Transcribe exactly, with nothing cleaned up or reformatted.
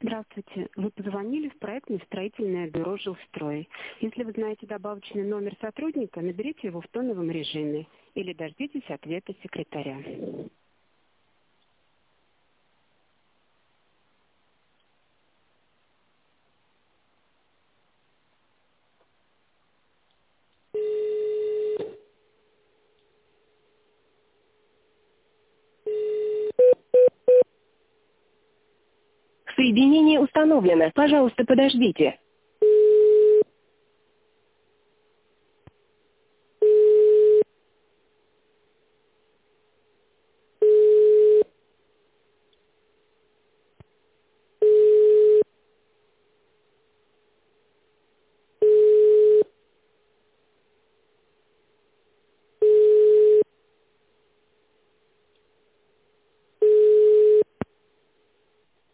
Здравствуйте. Вы позвонили в проектное строительное бюро «Жилстрой». Если вы знаете добавочный номер сотрудника, наберите его в тоновом режиме или дождитесь ответа секретаря. Соединение установлено. Пожалуйста, подождите.